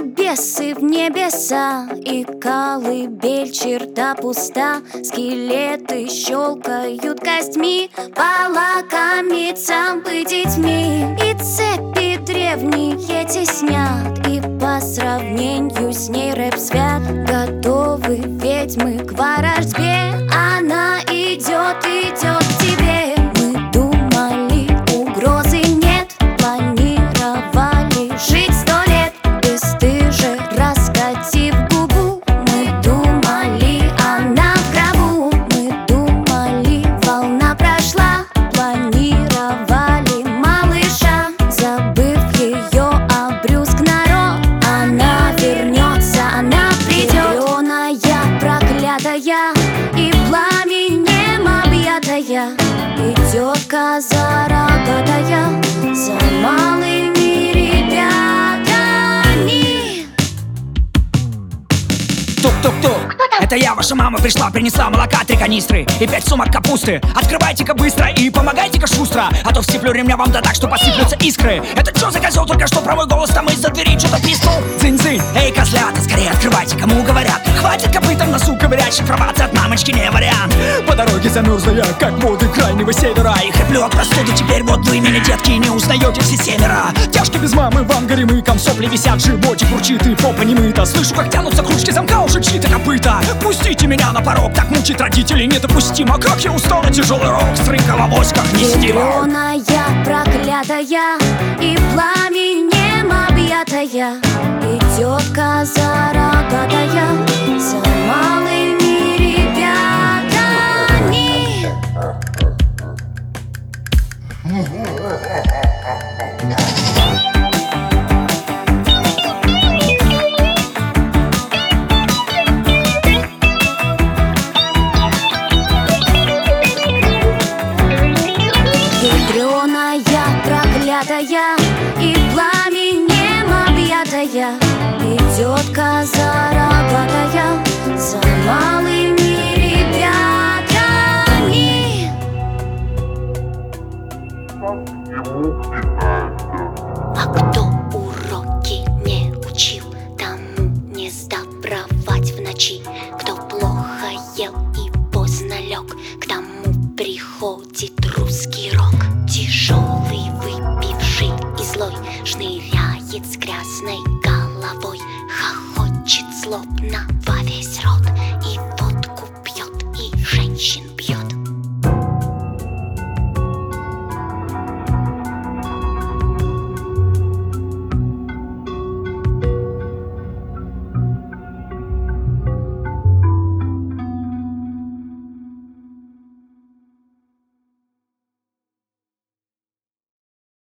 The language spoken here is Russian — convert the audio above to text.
бесы в небеса, и колыбель черта пуста. Скелеты щелкают костьми, полакомиться бы детьми. И цепи древние теснят, и по сравнению с ней рэп свят. Готовы ведьмы к ворожбе, она идет, идет к тебе. Мы думали, угрозы нет, планировали жить 100 лет, бесстыже раскатив губу. Мы думали, она в гробу. Мы думали, волна прошла, планировали малыша. Забыв ее, обрюзг народ, она вернется, она придет. Зеленая, проклятая и пламенем объятая, идет коза рогатая за малыми ребятами. Тук-тук-тук, это я, ваша мама, пришла, принесла молока 3 канистры и 5 сумок капусты. Открывайте-ка быстро и помогайте-ка шустро, а то вцеплю ремня вам да так, что посыплются искры. Это что за козел только что про мой голос там из-за двери что-то писнул? Дзынь-дзынь, эй, козлята, скорее открывайте, кому говорят. Хватит копытом носу ковырять, шифроваться от мамочки не вариант. По дороге замерзла я, как воды крайнего севера, и хриплю от простуды, теперь вот вы меня, детки, не узнаете все 7. Тяжко без мамы в ангаре мыком, сопли висят, животик урчит и попа не мыта. Слышу, как тянутся к ручке замка уже чьи-то копыта. Пустите меня на порог, так мучить родителей недопустимо. Как я устал на тяжелый рок, стрынкала авось, как нестимо. Зеленая, проклятая и пламенем объятая, идет коза рогатая за малыми ребятами. Ядреная, проклятая и пламенем объятая, идет коза рогатая за малыми ребятами. А кто уроки не учил, тому не сдобровать в ночи. Кто плохо ел и поздно лег, к тому приходит русский рок. Тяжелый, выпивший и злой, шныряет с грязной головой, хохочет злобно